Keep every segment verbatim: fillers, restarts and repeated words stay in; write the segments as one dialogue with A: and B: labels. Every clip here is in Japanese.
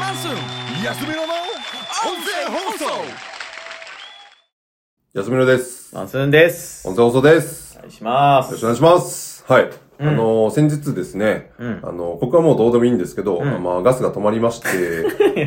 A: マンスン安めのの音声放送。
B: 安めのです。
C: マンスンです。
B: 音声放送です。
C: お願いします。
B: よろしくお願いします。はい。うん、あのー、先日ですね、
C: うん、
B: あのー、ここはもうどうでもいいんですけど、うん、まあ、ガスが止まりまして、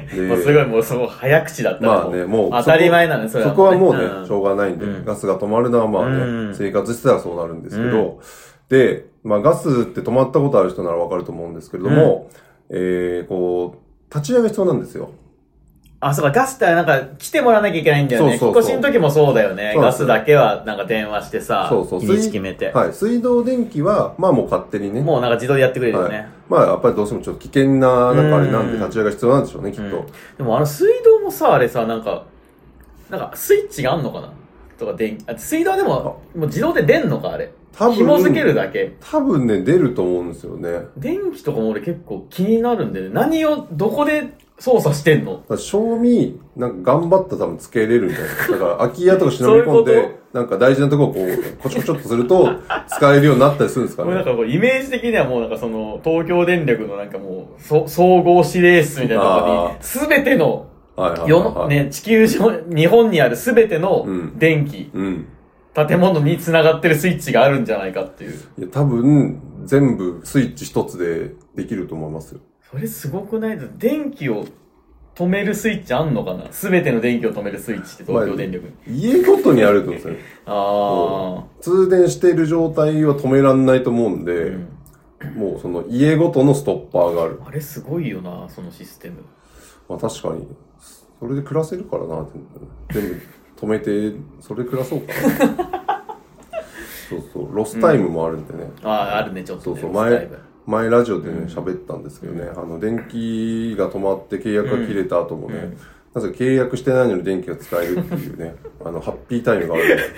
C: でもうすごいもうその早口だった
B: まあね、もう、
C: 当たり前なの、それは、
B: ね。そこはもうね、うん、しょうがないんで、
C: うん、
B: ガスが止まるのはまあね、うん、生活してたらそうなるんですけど、うん、で、まあ、ガスって止まったことある人ならわかると思うんですけれども、うん、えー、こう、立ち上げ必要なんですよ。
C: あ、そうか、ガスってなんか来てもらわなきゃいけないんだよね。そうそうそう。引っ越しの時もそうだよね。ガスだけはなんか電話してさ、そうそう。日にち決めて。
B: はい。水道電気は、まあもう勝手にね。
C: もうなんか自動でやってくれるよね。はい、
B: まあやっぱりどうしてもちょっと危険な、なんかあれなんで立ち上げが必要なんでしょうね、きっと。
C: でもあの水道もさ、あれさ、なんか、なんかスイッチがあんのかなとか電気、あ、水道でも、もう自動で出んのかあれ。多分。紐付けるだけ。
B: 多分ね、出ると思うんですよね。
C: 電気とかも俺結構気になるんでね。何を、どこで、操作してんの？
B: 賞味、なんか頑張ったら多分つけれるみたいな。だから空き家とか忍び込んで、ううなんか大事なところをこう、コチコチっとすると、使えるようになったりするんですかね。
C: もうなんかこう、イメージ的にはもうなんかその、東京電力のなんかもう、そ総合指令室みたいなところに、すべての、世の、ね、地球上、日本にあるすべての電気、うんうん、建物に繋がってるスイッチがあるんじゃないかっていう。
B: いや、多分、全部スイッチ一つでできると思いますよ。
C: それすごくないです？電気を止めるスイッチあんのかな？すべての電気を止めるスイッチって東京電力。まあ、
B: 家ごとにあると思うんですよ。
C: あ
B: あ。通電している状態は止めらんないと思うんで、うん、もうその家ごとのストッパーがある。
C: あれすごいよな、そのシステム。
B: まあ確かに。それで暮らせるからな。全部止めて、それで暮らそうかな。そうそう。ロスタイムもあるんでね。
C: うん、ああ、あるね、ちょっと、ね。
B: そうそう。前、前ラジオでね、喋ったんですけどね、うん、あの、電気が止まって契約が切れた後もね、うん、なぜか契約してないのに電気が使えるっていうね、あの、ハッピータイムがあるんです。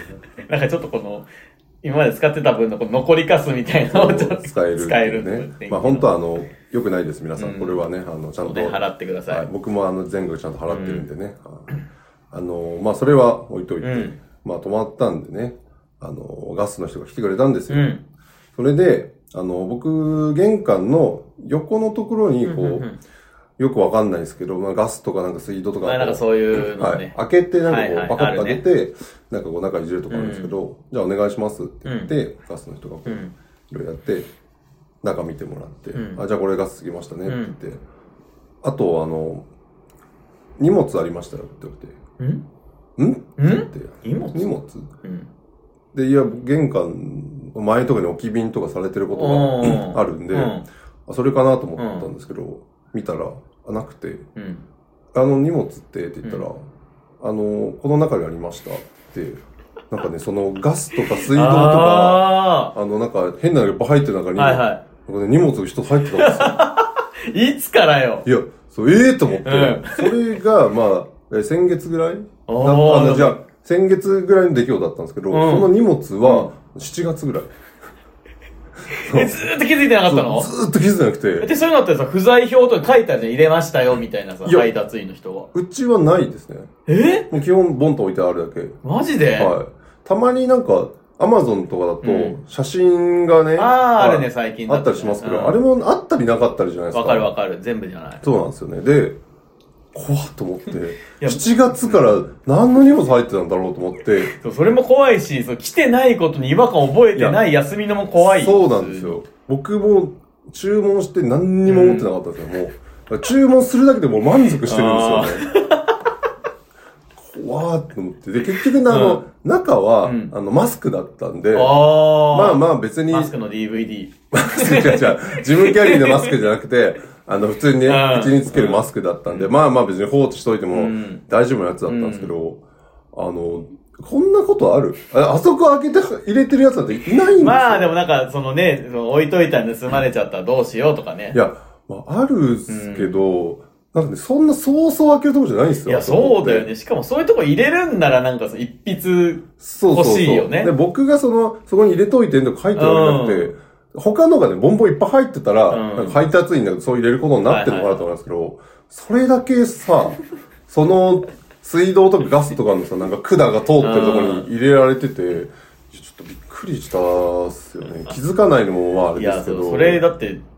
C: なんかちょっとこの、今まで使ってた分のこの残りカスみたいなのをちょっと
B: 使える、ね。使えるね。まあ本当はあの、良くないです、皆さん。うん、これはね、あの、ちゃんと。
C: ね、払ってください。はい、
B: 僕もあの、全額ちゃんと払ってるんでね。うん、あの、まあそれは置いといて、うん、まあ止まったんでね、あの、ガスの人が来てくれたんですよ。うん、それで、あの、僕、玄関の横のところに、こう、うんうんうん、よくわかんないですけど、まあ、ガスとかなんか水道とか、
C: まあ、なんかそういうのね、
B: はい。開けて、なんかこう、はいはい、パカッと開けて、ね、なんかこう、中いじるとかあるんですけど、うん、じゃあお願いしますって言って、うん、ガスの人がこう、いろいろやって、中見てもらって、うん、あ、じゃあこれガスつきましたねって言って、うん、あと、あの、荷物ありましたよって言われて、んんって言って、
C: 荷物
B: 荷物、うんで、いや、玄関の前とかに置き瓶とかされてることがあるんで、うん、それかなと思ったんですけど、うん、見たら、なくて、うん、あの荷物ってって言ったら、うん、あの、この中にありましたって、なんかね、そのガスとか水道とか、あ, あの、なんか変なのがいっぱい入ってる中に、はいはい、なんかね、荷物が一つ入ってたん
C: ですよ。いつからよ
B: いや、そう、ええー、と思って、うん、それが、まあ、先月ぐらいあの、じゃあ、先月ぐらいの出来事だったんですけど、うん、その荷物はしちがつぐらい。
C: うん、え、ずーっと気づいてなかったの？
B: ずーっと気づいてなくて。
C: で、そういうのってさ、不在表とか書いてあるじゃん、入れましたよ、みたいなさ、配達員の人は。
B: うちはないですね。
C: え
B: もう基本ボンと置いてあるだけ。
C: マジで？
B: はい。たまになんか、アマゾンとかだと、写真がね、うん、
C: ああ、あるね、最近
B: だと、ね。あったりしますけど、うん、あれもあったりなかったりじゃないですか。
C: わかるわかる、全部じゃない。
B: そうなんですよね。で、怖っと思って、しちがつから何の荷物入ってたんだろうと思って。
C: そう、それも怖いし、そう来てないことに違和感覚えてない休みのも怖い。
B: そうなんですよ。僕も注文して何にも思ってなかったんですよ、うん、もう。注文するだけでもう満足してるんですよね。怖ーって思って。で、結局ね、あの、うん、中は、うん、あの、マスクだったんで、
C: あ
B: まあまあ別に。
C: マスクの ディーブイディー。
B: マスクじゃじゃ自分キャリーのマスクじゃなくて、あの、普通にね、口につけるマスクだったんで、うん、まあまあ別に放置しといても大丈夫なやつだったんですけど、うん、あの、こんなことある あ, あそこ開けて入れてるやつだっていないんですよ。
C: まあでもなんか、そのね、その置いといたら盗まれちゃったらどうしようとかね。
B: いや、まあ、あるっすけど、うん、なんかね、そんなそうそう開けるとこじゃないんですよ。
C: いや、そうだよね。しかもそういうとこ入れるんならなんか一筆欲しいよね。そうそうそう。
B: で、僕がその、そこに入れといてんとか書いてるわけじゃなくて、うん、他のがね、ボンボンいっぱい入ってたら、うん、なんか配達員がそう入れることになってるのかなと思いますけど、はいはい、それだけさ、その、水道とかガスとかのさ、なんか管が通ってるところに入れられてて、ちょっとびっくりしたっすよね。気づかないのもまああれですけど。
C: いや、それだって、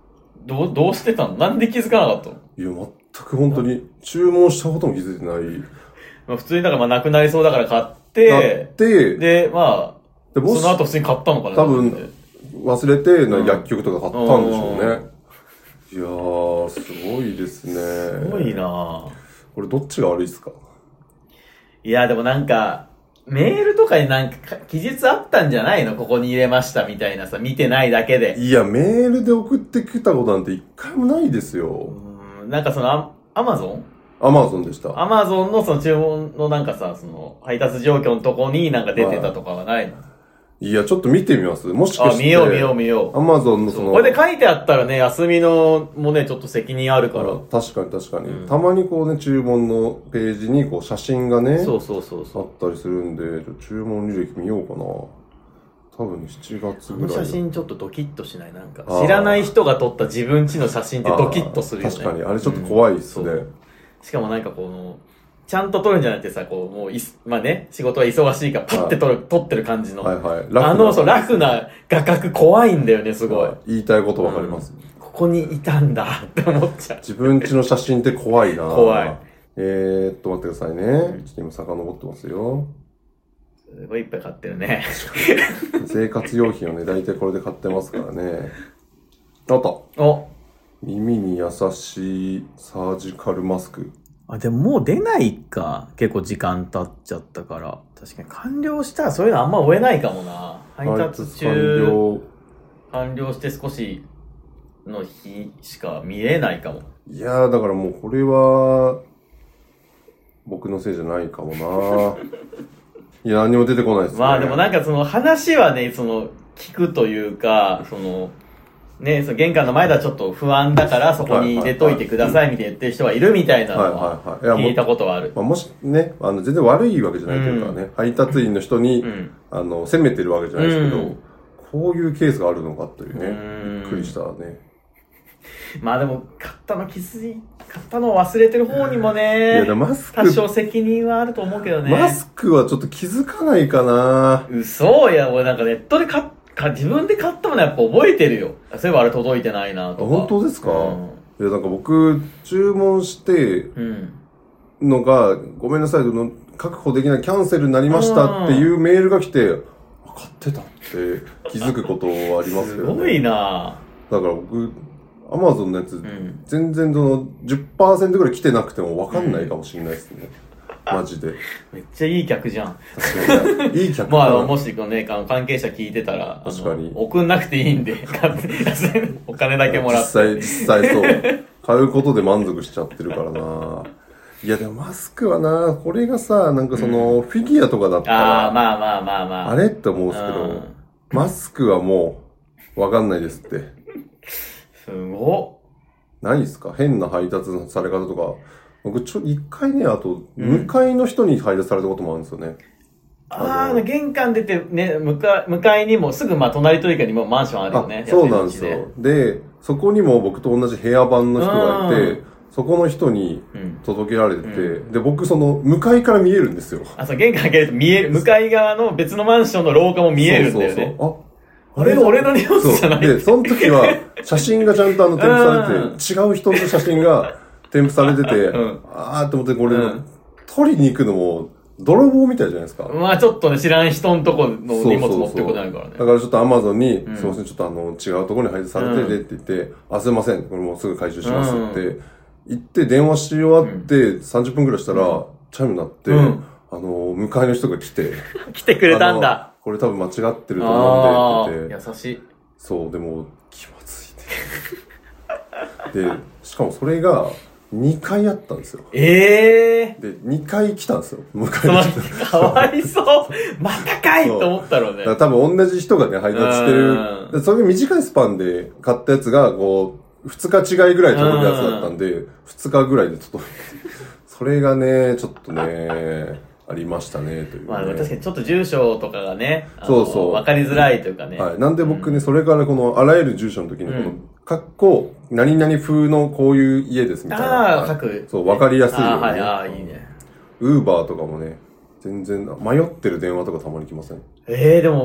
C: どう、どうしてたの？なんで気づかなかったの？
B: いや、全く本当に、注文したことも気づいてない。
C: まあ普通にだからまあなくなりそうだから買って、
B: 買って、
C: で、まあ、でもその後普通に買ったのかな？
B: 多分、忘れて、薬局とか買ったんでしょうね。うん、いやー、すごいですね。
C: すごいなぁ。
B: これどっちが悪いですか？
C: いや、でもなんか、メールとかになんか記述あったんじゃないの？ここに入れましたみたいなさ、見てないだけで。
B: いや、メールで送ってきたことなんて一回もないですよ。
C: うん、なんかそのア、アマゾン？
B: アマゾンでした。
C: アマゾンのその注文のなんかさ、その配達状況のとこになんか出てたとかはないの？
B: いや、ちょっと見てみます。もしかして。
C: あ、見よう見よう見よう。
B: アマゾンのその。
C: これで書いてあったらね、休みのもね、ちょっと責任あるから。
B: 確かに確かに、うん。たまにこうね、注文のページにこう写真がね。
C: そうそうそうそう。
B: あったりするんで、注文履歴見ようかな。多分しちがつぐらい。
C: この写真ちょっとドキッとしない？なんか、知らない人が撮った自分家の写真ってドキッとするよね。
B: 確かに、あれちょっと怖いっすね。うん、
C: しかもなんかこの、ちゃんと撮るんじゃなくてさ、こう、もういす、まあね、仕事は忙しいから、パッて撮る、はい、撮ってる感じの。
B: はいはい。
C: あの、そう、ラフな画角怖いんだよね、すごい。
B: 言いたいことわかります、うん。
C: ここにいたんだって思っちゃう。
B: 自分家の写真って怖いな。
C: 怖い。
B: えーっと、待ってくださいね。うん、ちょっと今遡ってますよ。
C: すごいいっぱい買ってるね。
B: 生活用品をね、大体これで買ってますからね。あった。
C: お
B: 耳に優しいサージカルマスク。
C: あ、でももう出ないか。結構時間経っちゃったから。確かに完了したらそういうのあんま追えないかもな。配達中、完了。完了して少しの日しか見れないかも。
B: いやー、だからもうこれは、僕のせいじゃないかもな。いや、何も出てこないですね。
C: まあでもなんかその話はね、その、聞くというか、その、ね、その玄関の前ではちょっと不安だからそこに入れといてくださいみたいな言ってる人がいるみたいなのは聞いたことはある。
B: まあ、もしね、あの全然悪いわけじゃないというかね、うん、配達員の人に、うん、あの責めてるわけじゃないですけど、うん、こういうケースがあるのかというね、びっくりしたね。
C: まあでも買ったの気づい買ったのを忘れてる方にもね、いやマスク多少責任はあると思うけどね。
B: マスクはちょっと気づかないかな。
C: 嘘いや、俺なんかネットで買っか自分で買ったものやっぱ覚えてるよ。そういえばあれ届いてないなとか。
B: 本当ですか？うん、いや、なんか僕、注文して、のが、うん、ごめんなさい、の確保できないキャンセルになりましたっていうメールが来て、買ってたって気づくことはありますけどね。
C: すごいな
B: だから僕、アマゾンのやつ、うん、全然その じゅっパーセント ぐらい来てなくてもわかんないかもしれないですね。マジで。
C: めっちゃいい客じゃん。
B: 確かに。いい客
C: まあ、もしこのね、関係者聞いてたら、
B: 確かに。
C: 送んなくていいんで、お金だけもらって。
B: 実際、実際そう。買うことで満足しちゃってるからな。いや、でもマスクはな、これがさ、なんかその、うん、フィギュアとかだったら、
C: ああ、まあまあまあまあ。
B: あれって思うんですけど、うん、マスクはもう、わかんないですって。
C: すごっ。
B: 何ですか？変な配達のされ方とか。僕、ちょ、一回ね、あと、向かいの人に配達されたこともあるんですよね。うん、
C: ああ、玄関出てね、向か、向かいにも、すぐまあ、隣というかにもマンションあるよね。
B: そうなんですよ。で、そこにも僕と同じ部屋番の人がいて、そこの人に届けられてて、うん、で、僕その、向かいから見えるんですよ。
C: あ、そう、玄関開けると見える、向かい側の別のマンションの廊下も見えるんだよね。そうそうそう。あ、あれ俺の荷物じゃない？
B: で、その時は、写真がちゃんとあの、添付されて、違う人の写真が、添付されてて、うん、あーって思ってこれ、うん、取りに行くのも泥棒みたいじゃないですか。
C: まあちょっとね、知らん人のとこの荷物持ってくことになるからね。
B: だからちょっとアマゾンに、うん、すいません、ちょっとあの、違うところに配達されててって言って、うん、あ、すいません、これもうすぐ回収しますって、うん、言って電話し終わってさんじゅっぷんくらいしたら、うん、チャイム鳴って、うん、あの、向かいの人が来て。
C: 来てくれたんだ。
B: これ多分間違ってると思うんでって言って。
C: 優しい。
B: そう、でも、気まずいて。で、しかもそれが、にかいあったんですよ。
C: ええー。
B: で、にかい来たんですよ。迎
C: えに来た。かわいそう。またかいと思ったろうね。
B: だから多分同じ人がね、配達してる。でそういう短いスパンで買ったやつが、こう、ふつか違いぐらい届くやつだったんで、ふつかぐらいで届いて。それがね、ちょっとね、ありましたね、という、ね。
C: まあ確かにちょっと住所とかがね、そうそう。わかりづらいというかね。
B: はい。なんで僕ね、うん、それからこのあらゆる住所の時に、この、かっこ、何々風のこういう家ですみたいな。
C: ああ、書く。
B: そう、わかりやすいように、ね。
C: あはい、ああ、いいね。
B: ウーバーとかもね、全然、迷ってる電話とかたまに来ません？
C: ええー、でも、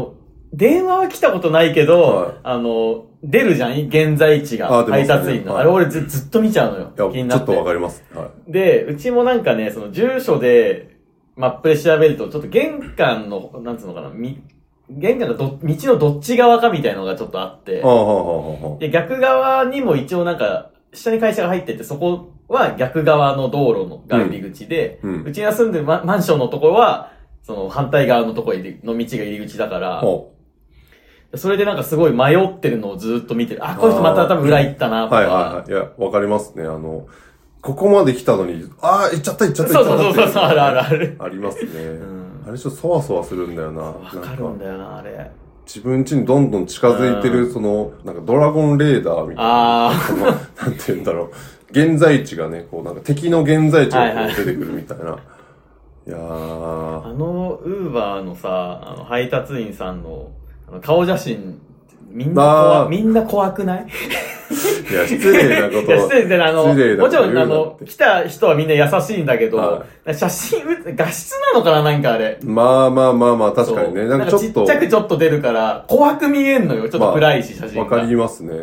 C: 電話は来たことないけど、
B: はい、
C: あの、出るじゃん現在地が。配達員の。あれ俺ずずっと見ちゃうのよ。
B: いや、気になってちょっとわかります。はい。
C: で、うちもなんかね、その住所で、マップで調べると、ちょっと玄関の、なんつうのかな、み、玄関のど、道のどっち側かみたいなのがちょっとあって、
B: ああ、はあ、はあ。
C: で、逆側にも一応なんか、下に会社が入ってて、そこは逆側の道路のが入り口で、うん、うちが住んでるマ, マンションのところは、その反対側のところの道が入り口だから、それでなんかすごい迷ってるのをずっと見てる。あ、この人また多分裏行ったな、とか。
B: はいはいはい。いや、わかりますね。あの、ここまで来たのに、ああ、行っちゃった行っちゃった行っちゃった。
C: そうそうそう、あるあるある。
B: ありますね。うん、あれちょっとそわそわするんだよな。わ
C: かるんだよな、あれ。
B: 自分家にどんどん近づいてる、その、なんかドラゴンレーダーみたいな。ああ。なんて言うんだろう。現在地がね、こうなんか敵の現在地が出てくるみたいな。はいはい、いやー。
C: あの、ウーバーのさ、あの、配達員さんの、あの顔写真、みんな怖、みんな怖くない
B: いや、失礼なこと。
C: いや、失礼で、あの、もちろん、あの、
B: 来
C: た人はみんな優しいんだけど、はい、写真、画質なのかななんかあれ。
B: まあまあまあまあ、確かにね。なんかちょっと。
C: ちっちゃくちょっと出るから、怖く見えんのよ。ちょっと暗いし、写真が。
B: わ、まあ、かりますね。うん。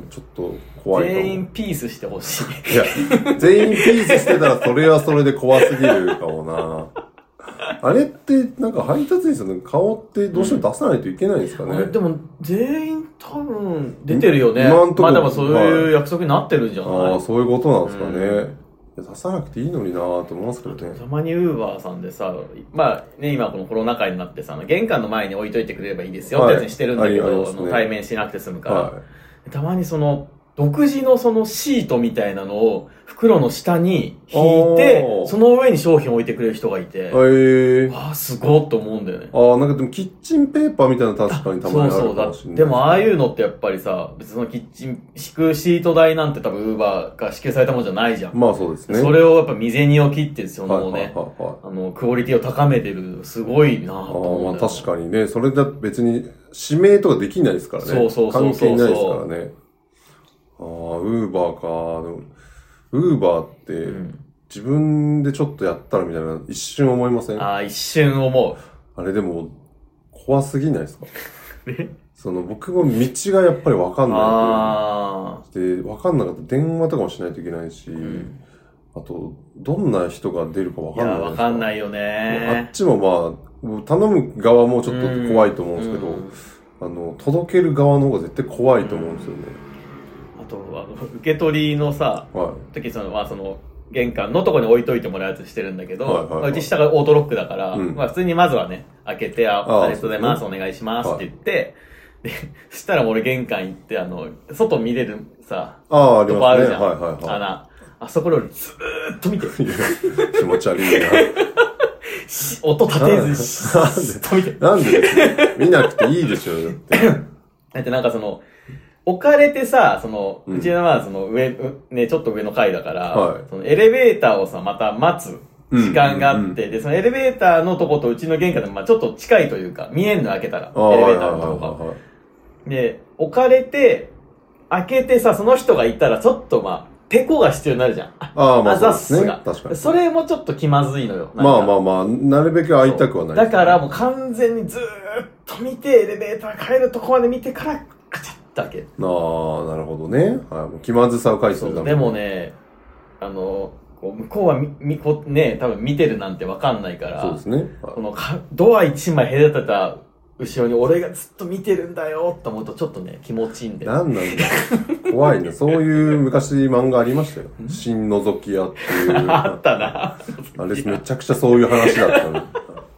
B: ちょっと怖いかも。
C: 全員ピースしてほしい。
B: いや、全員ピースしてたら、それはそれで怖すぎるかもな。あれって、なんか配達員さんの顔ってどうしても出さないといけないんですかね。うん、
C: あれでも、全員多分出てるよね。今んとこまあでもそういう約束になってるんじゃない、はい、
B: ああ、そういうことなんですかね。うん、出さなくていいのになぁと思いますけどね。
C: たまにウーバーさんでさ、まあね、今このコロナ禍になってさ、玄関の前に置いといてくれればいいですよってやつにしてるんだけど、はいね、対面しなくて済むから。はい、たまにその、独自のそのシートみたいなのを袋の下に引いて、その上に商品を置いてくれる人がいて、へー。わあ、すごっと思うんだよね。
B: ああ、なんかでもキッチンペーパーみたいなの確かにたまにあるかもしれない。そうそうだ。
C: でもああいうのってやっぱりさ、別にそのキッチン、敷くシート代なんて多分ウーバーが支給されたものじゃないじゃん。
B: まあそうですね。
C: それをやっぱ未然にを切ってそのね、あの、クオリティを高めてる、すごいなぁと思う。
B: ああ、まあ確かにね、それだと別に指名とかできないですからね。
C: そうそうそうそう。
B: 関係ないですからね。ああ、ウーバーか。ウーバーって、うん、自分でちょっとやったらみたいな一瞬思いません？
C: ああ、一瞬思う。
B: あれでも、怖すぎないですか？その僕も道がやっぱりわかんないで、わかんなかったら電話とかもしないといけないし、うん、あと、どんな人が出るかわかんない。いや、
C: わかんないよね。
B: あっちもまあ、頼む側もちょっと怖いと思うんですけど、うん、あの、届ける側の方が絶対怖いと思うんですよね。うん
C: あと、あの、受け取りのさ、はい、時その、まあその、玄関のところに置いといてもらうやつしてるんだけど、はいはいはいまあ、うち下がオートロックだから、うん、まあ普通にまずはね、開けて、あ、ありがとうございます、お願いしますって言って、はい、で、そしたら俺玄関行って、あの、外見れるさ、
B: ああ、
C: とこあるじゃん。
B: はいはいはい、
C: 穴。あそこよりずーっと見てる。
B: 気持ち悪いな。
C: 音立てず、ずっと見てる。
B: なんでですね、見なくていいでしょ、だって。
C: だってなんかその、置かれてさ、その、うちのまあその上、ね、ちょっと上の階だから、はい、そのエレベーターをさ、また待つ時間があって、うんうんうん、で、そのエレベーターのとことうちの玄関でまあちょっと近いというか、見えんの開けたら、エレベーターのとこが。で、置かれて、開けてさ、その人がいたらちょっとまあ、テコが必要になるじゃん。
B: ああ、まあ
C: そうです
B: ね。確かに。
C: それもちょっと気まずいのよ。
B: まあまあまあ、なるべく会いたくはない、
C: ね。だからもう完全にずーっと見て、エレベーター帰るとこまで見てから、カチャッだけ。
B: ああ、なるほどね。はい、気まずさを返すんだ。
C: でもね、あの、こう向こうはみ、み、こね、多分見てるなんてわかんないから、
B: そうですね。はい、
C: このかドア一枚隔てた後ろに俺がずっと見てるんだよって思うとちょっとね、気持ちいいんだよ。
B: なんなんだ怖いね。そういう昔漫画ありましたよ。新覗き屋っていう。
C: あったな。
B: あれめちゃくちゃそういう話だったね。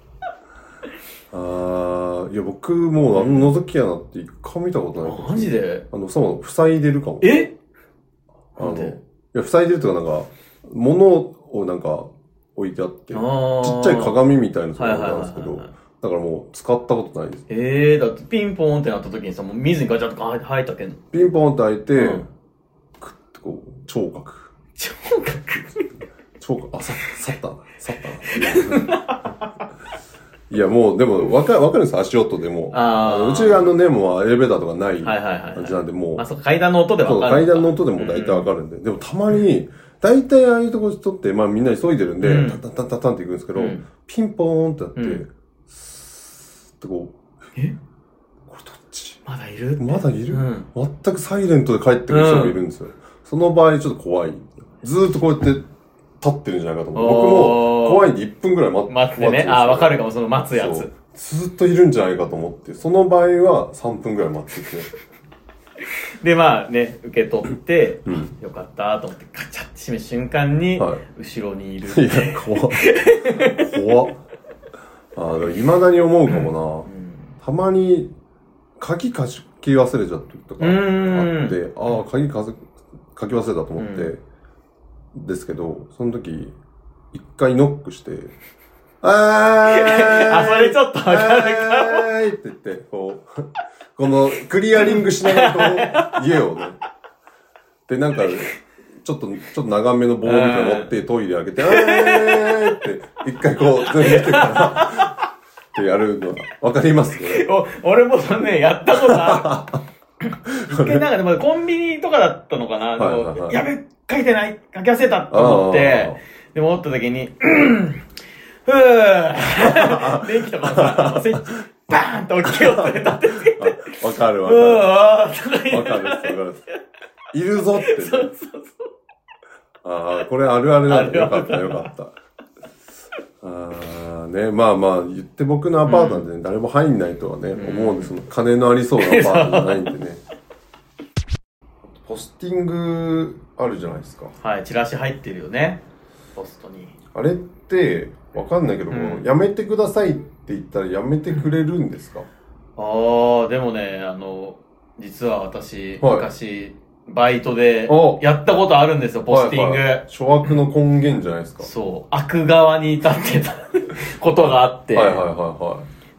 B: ああ、いや、僕もうあの覗き穴って一回見たことない。
C: マジで？
B: あの、そう、塞いでるかも。
C: え？
B: あの、いや、塞いでるとかなんか、物をなんか置いてあって、ちっちゃい鏡みたいなのがあったんですけど、だからもう使ったことないです。
C: ええー、だってピンポーンってなった時にさ、もう水にガチャッと入ったけんの。
B: ピンポーンって開いて、うん、クッてこう、聴覚。
C: 聴覚
B: 聴覚、あ、さ、去ったな。去ったな。いや、もう、でも、わか、わかるんです、足音でも。ああ。うちがあのね、もうエレベーターとかない感じなんで、もう。
C: あ、そう、階段の音でわかる。
B: そう、階段の音でも大体わかるんで。うん、でも、たまに、大体ああいうところとって、まあみんな急いでるんで、うん、タタタタタンって行くんですけど、うん、ピンポーンってなって、うん、スーってこう、
C: えまだいる
B: まだいる、うん、全くサイレントで帰ってくる人もいるんですよ。うん、その場合ちょっと怖い。ずーっとこうやって立ってるんじゃないかと思う。僕も怖いんでいっぷんぐらい待って。
C: 待ってね。ああ、わかるかも、その待つやつ。
B: ずーっといるんじゃないかと思って、その場合はさんぷんぐらい待ってて。
C: で、まあね、受け取って、うん、よかったと思って、カチャって閉める瞬間に、はい、後ろにいる。い
B: や、怖っ。怖っ。ああ、未だに思うかもな。うん、たまに、鍵書き忘れちゃった時とかあって、ああ、鍵書き忘れたと思って、うん、ですけど、その時、一回ノックして、あー
C: あ、それちょっとわかるかも。
B: あーって言って、こう、このクリアリングしながらこう、家をね。で、なんか、ちょっと、ちょっと長めの棒みたいなの持ってトイレ開けて、あーって、一回こう、全部見てから、ってやるのわかりますね。
C: お、俺もそのね、やったことある。一回なんかでもコンビニとかだったのかな、はいはいはい、やべ、書いてない、書き忘れたと思って、でも思った時に、ふぅ電気とかさ、スイッチ、バーンと大きい音で立てつけて。
B: わかるわかる。
C: わ
B: かるわかる。いるぞって、ね。そうそうそう。ああ、これあるあるなんだ。よかったよかった。ああ、ね、まあまあ、言って僕のアパートなんで、ね、うん、誰も入んないとはね、うん、思うんです。金のありそうなアパートじゃないんでね。ポスティングあるじゃないですか。
C: はい、チラシ入ってるよね。ポストに。
B: あれって、わかんないけど、うん、やめてくださいって言ったらやめてくれるんですか？
C: ああ、でもね、あの、実は私、はい、昔、バイトでやったことあるんですよ、ポスティング。はいはい、
B: 諸悪の根源じゃないですか。
C: そう。悪側に至ってたことがあって。
B: はいはいはいはい。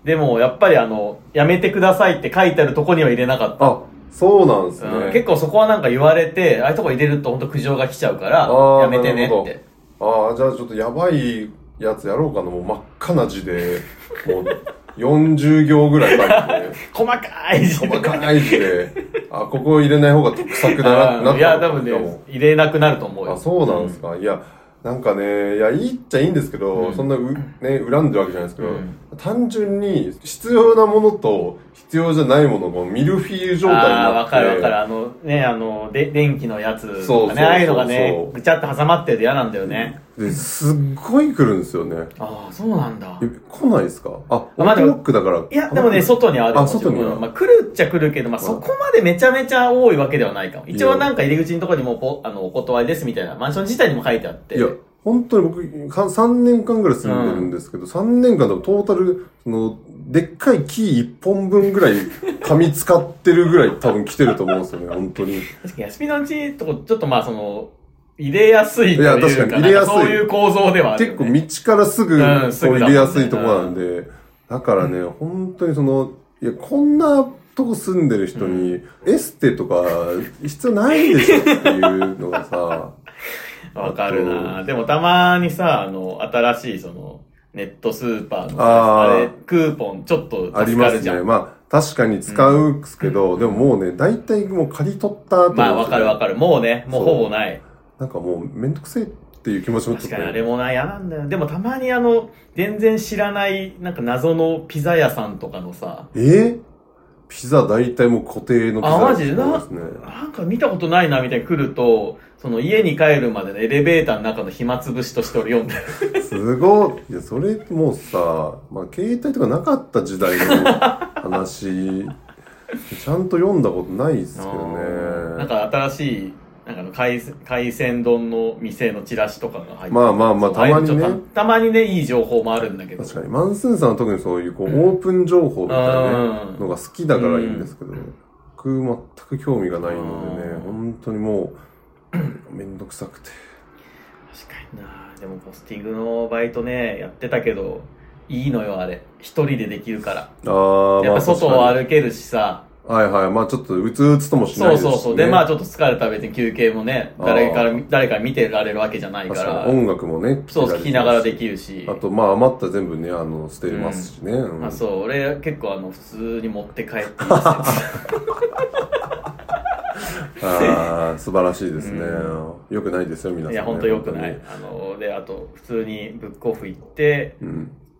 C: でも、やっぱりあの、やめてくださいって書いてあるとこには入れなかった。
B: あ、そうなんですね、うん。
C: 結構そこはなんか言われて、ああいうとこ入れると本当苦情が来ちゃうから、やめてねって。
B: ああ、じゃあちょっとやばいやつやろうかな。もう真っ赤な字で、もうよんじゅうぎょうぐらい書いて。
C: 細かい字
B: で。細かい字で。あ、ここ入れない方が得策だなってなった。
C: いや、多分ね、入れなくなると思うよ。
B: あ、そうなんですか。うん、いや、なんかね、いや、いいっちゃいいんですけど、うん、そんなう、ね、恨んでるわけじゃないですけど、うん、単純に必要なものと必要じゃないものがミルフィーユ状態になって。ああ、
C: わかるわかる。あの、ね、あの、で、電気のやつとかね、そうそうそうそう、ああいうのがね、ぐちゃっと挟まってると嫌なんだよね。
B: で、すっごい来るんですよね。
C: ああ、そうなんだ。
B: え、来ないですか？あ、オートロックだから。
C: いや、でもね、外にある。
B: あ、外にある。
C: まあ、来るっちゃ来るけど、まあ、そこまでめちゃめちゃ多いわけではないかも。一応なんか入り口のところにもポ、あの、お断りですみたいな、マンション自体にも書いてあって。
B: いや、本当に僕、さんねんかんぐらい住んでるんですけど、うん、さんねんかんでもトータル、その、でっかいキーいっぽんぶんぐらい噛み使ってるぐらい多分来てると思うんですよね、本当に。
C: 確かに、休みのうちとこ、ちょっとまあその、入れやすいというか、いや、確かに
B: 入れやすい。
C: そういう構造ではある、
B: ね。結構道からすぐ、こう入れやすいところなんで、うん、だからね、うん、本当にその、いや、こんなとこ住んでる人に、エステとか必要ないでしょっていうのがさ、
C: わかるな。でもたまにさ、あの、新しいその、ネットスーパーのさ、あれ、クーポンちょっと助かるじゃん。ありますね。
B: まあ、確かに使うんですけど、うん、でももうね、大体もう借り取った後、ね、
C: まあ、わかるわかる。もうね、もうほぼない。
B: なんかもうめんどくせえっていう気持ちもちょっと、ね。
C: 確かにあれもな、嫌なんだよ。でもたまにあの、全然知らない、なんか謎のピザ屋さんとかのさ。
B: えー、ピザ大体もう固定のピザ屋さん、ね。あ、マジでな、
C: なんか見たことないなみたいに来ると、その家に帰るまでのエレベーターの中の暇つぶしとして俺読んでる。す
B: ごい。いや、それもうさ、まあ携帯とかなかった時代の話、ちゃんと読んだことないですけどね。
C: なんか新しい、なんかの海海鮮丼の店のチラシとかが入ってる。
B: まあまあまあ、たまにね。
C: たまにね、いい情報もあるんだけど。
B: 確かに。マンスーンさんは特にそういう、こう、オープン情報みたいなね、のが好きだからいいんですけど、僕、全く興味がないのでね、本当にもう、めんどくさくて。
C: 確かにな。でも、ポスティングのバイトね、やってたけど、いいのよ、あれ。一人でできるから。
B: ああ、
C: やっぱ外を歩けるしさ。
B: はいはい。まあちょっとうつうつともしないですし、ね。
C: そうそうそう。で、まあちょっと疲れた別に休憩もね、誰から、誰か見てられるわけじゃないから。
B: 音楽もね、
C: そう、聴きながらできるし。
B: あと、まあ余った全部ね、あの、捨てますしね。うん
C: うん、あ、そう。俺結構あの、普通に持って帰っていいです
B: ああ、素晴らしいですね。うん、よくないですよ、皆さん、ね。
C: いや、ほんとよくない。あの、で、あと、普通にブックオフ行って、うん、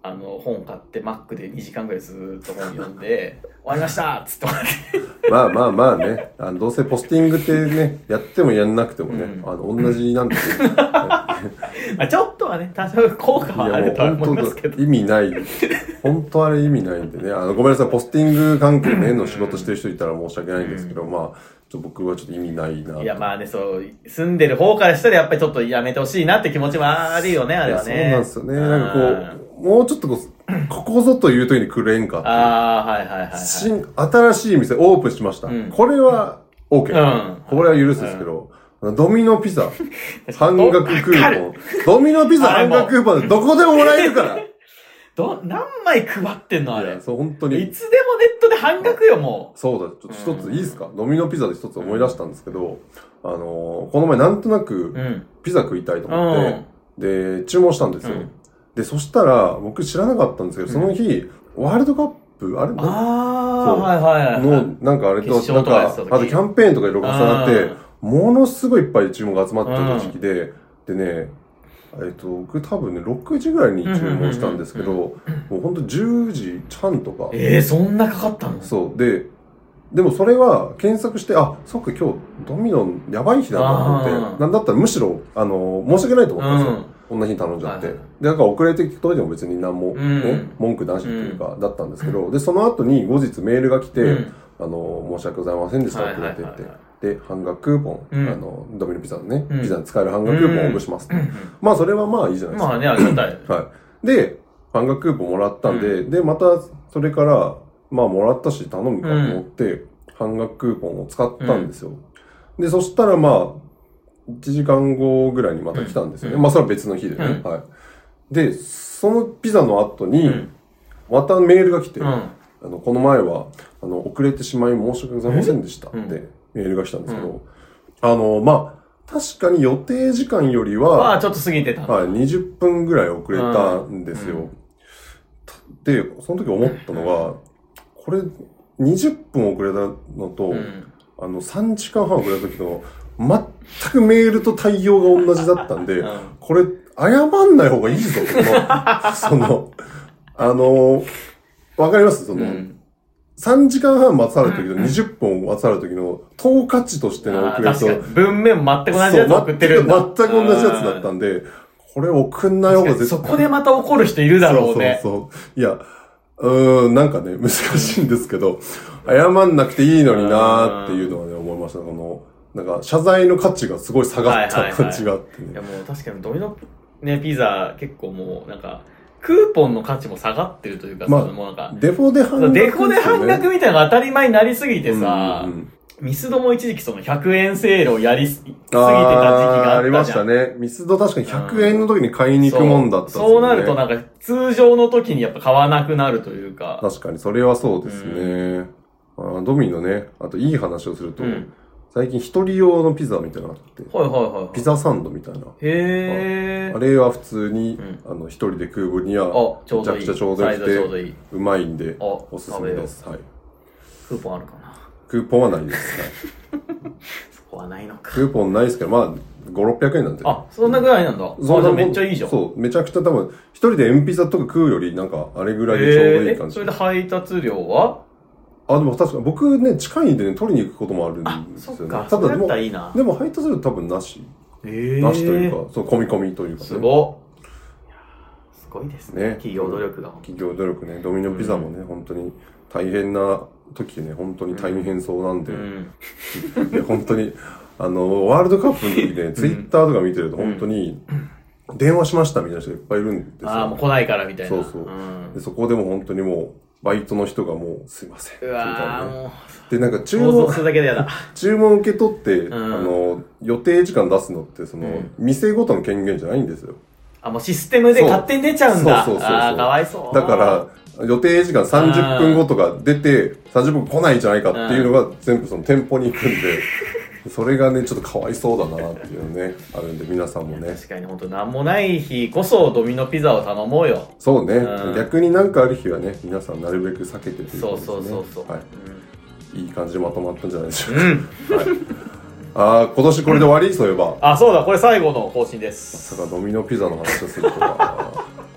C: あの、本買って、マックでにじかんぐらいずーっと本読んで、終わりましたっつって終わって。
B: まあまあまあね、あの、どうせポスティングってね、やってもやんなくてもね、うん、あの、同じなんていう。
C: まあちょっとはね、多少効果はあるとは思いますけど。
B: 意味ない。本当あれ意味ないんでね。あの、ごめんなさい、ポスティング関係ね、の仕事してる人いたら申し訳ないんですけど、うん、まあ、ちょ僕はちょっと意味ないな。
C: いや、まあね、そう、住んでる方からしたらやっぱりちょっとやめてほしいなって気持ちもあるよね、あれはね。
B: そうなんですよね。なんかこう、もうちょっとこう、ここぞという時に来れんかって。
C: ああ、はいはいはい、はい。
B: 新、新しい店オープンしました。うん、これは OK。うん、これは許すですけど、うん、ドミノピザ、半額クーポン。ドミノピザ半額クーポンでどこでももらえるから。
C: ど、何枚配ってんのあれ。
B: そう、本当に。
C: いつでもネットで半額よ、も
B: う。そうだ、ちょっと一ついいですか、うん、ドミノピザで一つ思い出したんですけど、うん、あのー、この前なんとなく、ピザ食いたいと思って、うん、で、注文したんですよ。うん、で、そしたら、僕知らなかったんですけど、その日、うん、ワールドカップ、あれ
C: ああ、はいはいはい。
B: の、なんかあれと、なんか、あとキャンペーンとかいろいろ重なって、ものすごいいっぱい注文が集まってた時期で、でね、えっと、僕多分ね、ろくじぐらいに注文したんですけど、もうほんとじゅうじはんとか。
C: ええー、そんなかかったの？
B: そう。で、でもそれは検索して、あ、そっか今日ドミノやばい日だなと思って、なんだったらむしろ、あの、申し訳ないと思ったんですよ。こんな日に頼んじゃって。で、だから遅れてきといても別に何もね、うん、文句なしっていうか、だったんですけど、で、その後に後日メールが来て、うん、あの、申し訳ございませんでしたって言って言って、で、半額クーポン、うん、あの、ドミノピザのね、うん、ピザに使える半額クーポンを応募します、うん。まあ、それはまあいいじゃないですか。
C: まあね、ありがたい。
B: はい。で、半額クーポンもらったんで、うん、で、また、それから、まあ、もらったし頼むかと思って、うん、半額クーポンを使ったんですよ。うん、で、そしたらまあ、いちじかんごぐらいにまた来たんですよね。うん、まあ、それは別の日でね、うん。はい。で、そのピザの後に、またメールが来て、うん、あの、この前は、あの、遅れてしまい申し訳ございませんでしたって、メールが来たんですけど、うん、あの、まあ、確かに予定時間よりは、
C: まあ、ちょっと過ぎてた。
B: はい、にじゅっぷんぐらい遅れたんですよ。うん、で、その時思ったのが、これ、にじゅっぷん遅れたのと、うん、あの、さんじかんはん遅れた時の、全くメールと対応が同じだったんで、うん、これ、謝んない方がいいぞ、その、あの、わかりますその、うん、さんじかんはん待たされる時とにじゅっぷん待たされる時の等価値としての遅れと、
C: 文面も全く同じやつ送ってるんだ。
B: 全く同じやつだったんで、これ送んない方が絶対。
C: そこでまた怒る人いるだろうね。
B: そうそうそう。いや、うーん、なんかね、難しいんですけど、謝んなくていいのになーっていうのはね、思いました。この、なんか、謝罪の価値がすごい下がった感じがあってね。
C: いや、もう確かにドミノね、ピザ結構もう、なんか、クーポンの価値も下がってるというか、
B: まあ、
C: もうなんか、
B: デフォで半額、
C: ね。デフォで半額みたいなのが当たり前になりすぎてさ、うんうん、ミスドも一時期そのひゃくえんセールをやりすぎてた時期があったじゃん。あ
B: ありましたね。ミスド確かにひゃくえんの時に買いに行くもんだったっすね、
C: うんそう。そうなるとなんか通常の時にやっぱ買わなくなるというか。
B: 確かにそれはそうですね。うん、あドミノね、あといい話をすると、うん、最近一人用のピザみたいなのがあって、
C: はいはいはい、はい。
B: ピザサンドみたいな。
C: へー。
B: あれは普通に、うん、あの、一人で食う分には、めちゃくちゃちょうどよくて、いいいうまいんで、おすすめです。はい。
C: クーポンあるかな
B: クーポンはないです。はい、
C: そこはないのか。
B: クーポンないですけど、まあ、ご、ろっぴゃくえんなんで、ね。
C: あ、そんなぐらいなんだ。そんなめっちゃいいじゃん。
B: そう、めちゃくちゃ多分、一人でエンピザとか食うより、なんか、あれぐらいでちょうどいい感じ。
C: えー、それで配達料は
B: あ、でも確かに、僕ね、近いんでね、取りに行くこともあるんですよね。
C: あ、そっか。ただでも、いいな
B: でも配達料多分なし。
C: えー、
B: なしというか、そう、込み込みというかね。
C: すごっ。すごいですね。ね企業努力が。
B: 企業努力ね。ドミノピザもね、うん、本当に大変な時ね、本当に大変そうなんで。うんうん、で本当に、あの、ワールドカップの時ね、ツイッターとか見てると本当に、電話しましたみたいな人がいっぱいいるんですよ。
C: ああ、もう来ないからみたいな。
B: そうそう。うん、でそこでも本当にもう、バイトの人がもう、すいません。
C: うわー、もう。
B: で、なんか注文、
C: するだけでやだ。
B: 注文受け取って、うん、あの、予定時間出すのって、その、うん、店ごとの権限じゃないんですよ。
C: あ、もうシステムで勝手に出ちゃうんだ。
B: そうそうそうそう。
C: あー、かわいそう。
B: だから、予定時間さんじゅっぷんごとか出て、さんじゅっぷん来ないんじゃないかっていうのが全部その店舗に行くんで、それがね、ちょっとかわいそうだなっていうのね、あるんで、皆さんもね。
C: 確かに本当なんもない日こそドミノピザを頼もうよ。
B: そうね。うん、逆になんかある日はね、皆さんなるべく避けてということですね。
C: そうそうそうそう。はい、
B: うん。いい感じでまとまったんじゃないでしょうか。うん。はい。ああ、今年これで終わり、そういえば。
C: あ、そうだ、これ最後の更新です。
B: まさかドミノピザの話をするとは。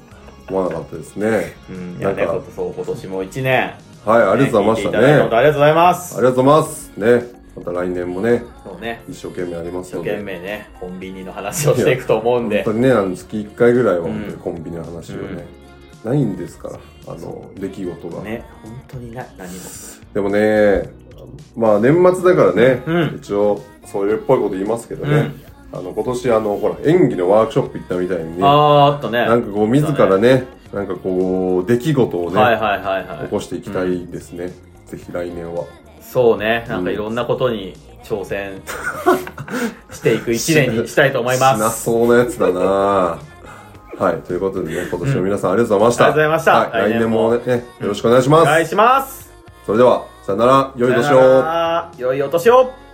B: 思わなかったですね。
C: うん、いやね、そう、今年もいちねん。
B: はい、ありがとうございましたね。
C: ありがとうございます。
B: ありがとうございます。ね。また来年もね、
C: そうね、
B: 一生懸命ありますので。
C: 一生懸命ね、コンビニの話をしていくと思うんで。
B: 本当にね、あの月いっかいぐらいは本当にコンビニの話をね、うん、ないんですから、あの、出来事が。
C: ね、本当にない、何も。
B: でもね、まあ年末だからね、
C: うん、
B: 一応、そういうっぽいこと言いますけどね、うん、あの、今年あの、ほら、演技のワークショップ行ったみたいにね、
C: ああ、あったね。
B: なんかこう、自らね、なんかこう、出来事をね、
C: はいはいはいはい、
B: 起こしていきたいですね。うん、ぜひ来年は。
C: そうね、なんかいろんなことに挑戦していく一年にしたいと思います。
B: しなそうなやつだなはい、ということでね、今年も皆さんありがとうございました。
C: うん、ありがとうございました。
B: はい、来年もね、よろしくお願いします。
C: お願いします。
B: それでは、さよなら、良いお年を。
C: 良いお年を。